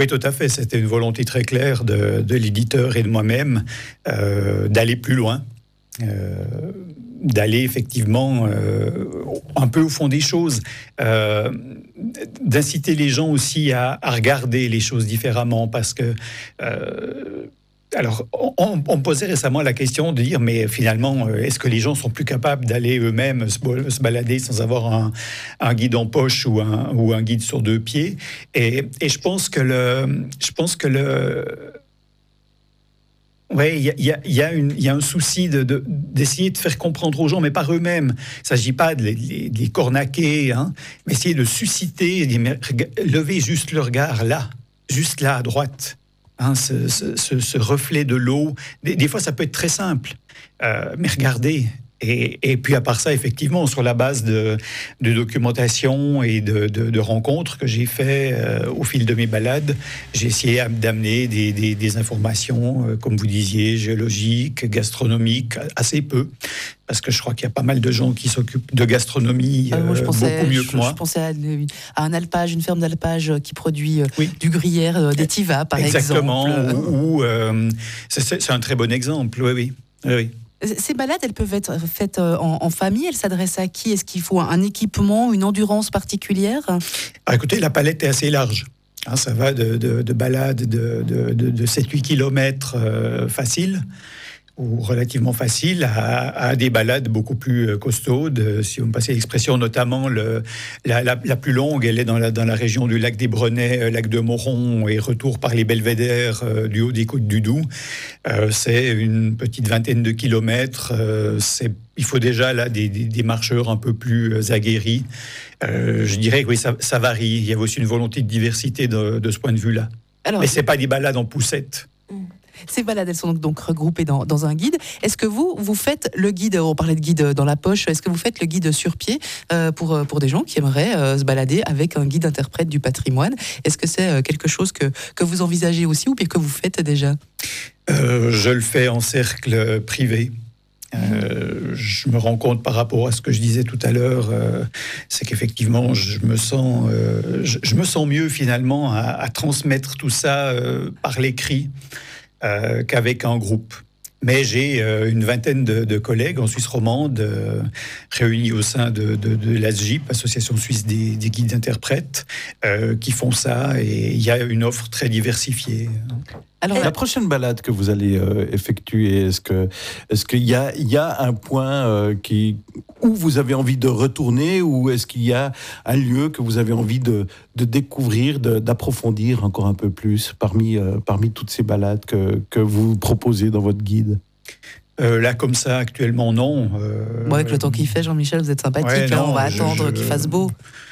Oui, tout à fait. C'était une volonté très claire de l'éditeur et de moi-même d'aller plus loin. D'aller effectivement un peu au fond des choses, d'inciter les gens aussi à regarder les choses différemment, parce que alors on me posait récemment la question de dire, mais finalement, est-ce que les gens sont plus capables d'aller eux-mêmes se balader sans avoir un guide en poche ou un guide sur deux pieds, et je pense que oui, il y a un souci d'essayer de faire comprendre aux gens, mais par eux-mêmes. Il ne s'agit pas de les cornaquer, mais essayer de susciter, lever juste le regard là, juste là à droite. Ce reflet de l'eau. Des fois, ça peut être très simple, mais regardez. Et puis à part ça, effectivement, sur la base de documentation et de rencontres que j'ai fait au fil de mes balades, j'ai essayé d'amener des informations, comme vous disiez, géologiques, gastronomiques, assez peu. Parce que je crois qu'il y a pas mal de gens qui s'occupent de gastronomie beaucoup mieux que moi. Je pensais à un alpage, une ferme d'alpage qui produit du gruyère d'étiva, par exemple. Exactement, c'est un très bon exemple, oui. Ces balades, elles peuvent être faites en famille. Elles s'adressent à qui? Est-ce qu'il faut un équipement, une endurance particulière? Écoutez, la palette est assez large. Ça va de balades de 7-8 kilomètres faciles, ou relativement facile, à des balades beaucoup plus costaudes. Si vous me passez l'expression, notamment la plus longue, elle est dans la région du lac des Brenets, lac de Moron, et retour par les belvédères du haut des côtes du Doubs. C'est une petite vingtaine de kilomètres. Il faut déjà là des marcheurs un peu plus aguerris. Je dirais que oui, ça varie. Il y a aussi une volonté de diversité de ce point de vue-là. Mais ce n'est pas des balades en poussette. Ces balades, elles sont donc regroupées dans un guide. Est-ce que vous faites le guide, on parlait de guide dans la poche, est-ce que vous faites le guide sur pied pour des gens qui aimeraient se balader avec un guide interprète du patrimoine? Est-ce que c'est quelque chose que vous envisagez aussi, ou bien que vous faites déjà? Je le fais en cercle privé. Je me rends compte par rapport à ce que je disais tout à l'heure, c'est qu'effectivement je me sens mieux finalement à transmettre tout ça par l'écrit qu'avec un groupe. Mais j'ai une vingtaine de collègues en Suisse romande réunis au sein de l'ASGIP, Association Suisse des guides interprètes, qui font ça, et il y a une offre très diversifiée. Alors, la prochaine balade que vous allez effectuer, est-ce qu'il y a un point où vous avez envie de retourner, ou est-ce qu'il y a un lieu que vous avez envie de découvrir, d'approfondir encore un peu plus parmi toutes ces balades que vous proposez dans votre guide? Là, comme ça, actuellement, non. Avec le temps qu'il fait, Jean-Michel, vous êtes sympathique. On va attendre qu'il fasse beau.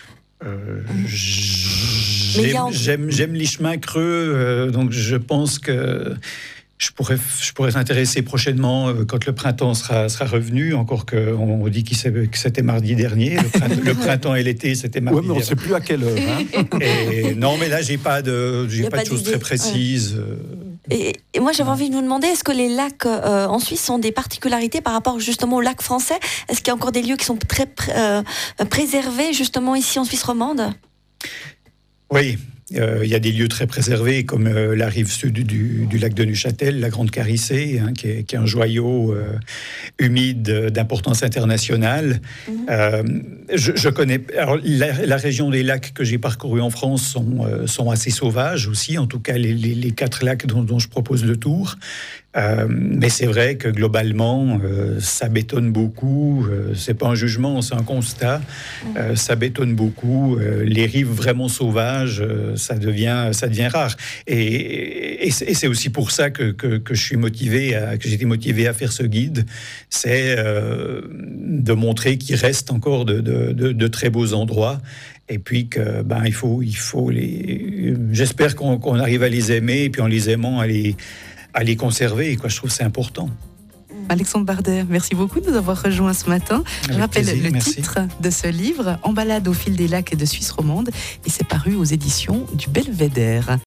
J'aime les chemins creux, donc je pense que je pourrais s'intéresser prochainement quand le printemps sera revenu, encore qu'on dit que c'était mardi dernier. Le printemps et l'été, c'était mardi dernier. Oui, mais on ne sait plus à quelle heure. Non, mais là, j'ai pas de choses très précises. Et moi, j'avais envie de vous demander, est-ce que les lacs en Suisse ont des particularités par rapport justement aux lacs français? Est-ce qu'il y a encore des lieux qui sont très préservés justement ici en Suisse romande? Oui, il y a des lieux très préservés, comme la rive sud du lac de Neuchâtel, la Grande Carissée, qui est un joyau humide d'importance internationale. Je connais... Alors, la région des lacs que j'ai parcourus en France sont assez sauvages aussi, en tout cas les 4 lacs dont je propose le tour. Mais c'est vrai que globalement, ça bétonne beaucoup. C'est pas un jugement, c'est un constat. Ça bétonne beaucoup. Les rives vraiment sauvages, ça devient rare. Et c'est aussi pour ça que je suis motivé, que j'ai été motivé à faire ce guide. C'est de montrer qu'il reste encore de très beaux endroits. Et puis que il faut les. J'espère qu'on arrive à les aimer, et puis en les aimant, à les conserver, je trouve que c'est important. Alexandre Barder, merci beaucoup de nous avoir rejoints ce matin. Je rappelle le titre de ce livre, En balade au fil des lacs de Suisse romande, et c'est paru aux éditions du Belvédère.